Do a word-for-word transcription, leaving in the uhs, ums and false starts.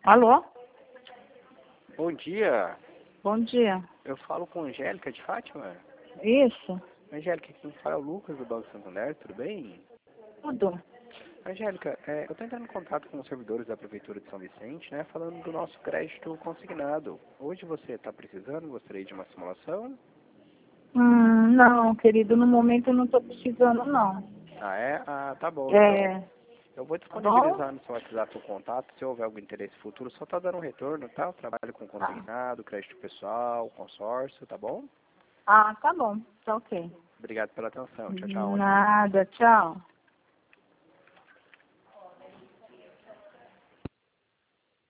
Alô? Bom dia, Bom dia. eu falo com Angélica de Fátima. Isso? Angélica, quem fala é o Lucas do Banco Santander, tudo bem? Tudo. Angélica, é, eu estou entrando em contato com os servidores da Prefeitura de São Vicente, né, falando do nosso crédito consignado. Hoje você está precisando, gostaria de uma simulação? Hum, não, querido, no momento eu não estou precisando, não. Ah, é? Ah, tá bom, então. É, Eu vou tá bom? disponibilizar no seu WhatsApp o contato, se houver algum interesse futuro, só tá dando um retorno, tá? Eu trabalho com Tá. consignado, crédito pessoal, consórcio, tá bom? Ah, tá bom. Tá ok. Obrigado pela atenção. Tchau, tchau. Nada, tchau.